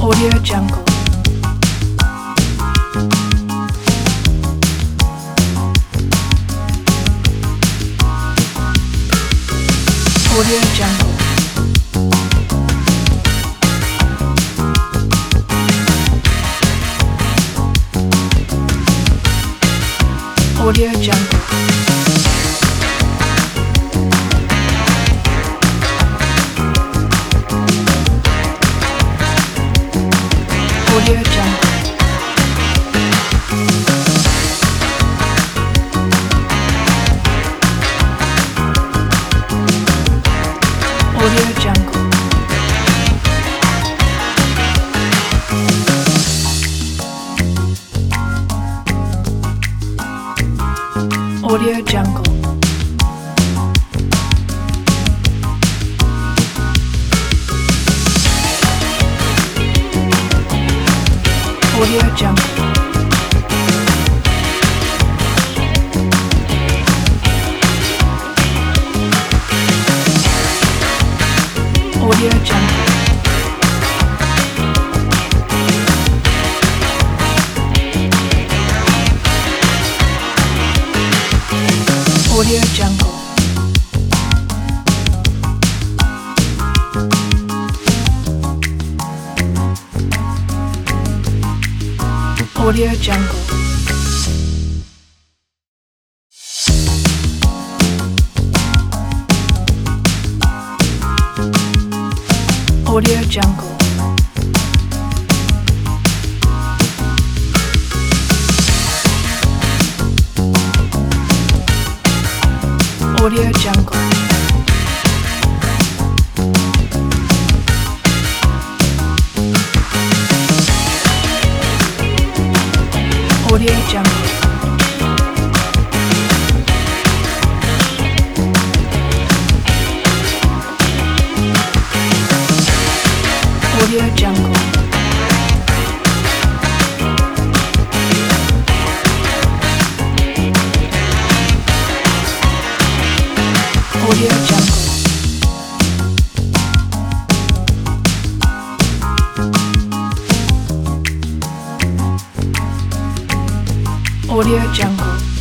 Audio Jungle. Audio Jungle. Audio Jungle. Audio Jungle. Audio Jungle. Audio Jungle. Audio Jungle. Audio Jungle. Audio Jungle. Audio Jungle. Audio Jungle. Audio Jungle. Audio Jungle. Audio Jungle. Audio Jungle. Audio Jungle.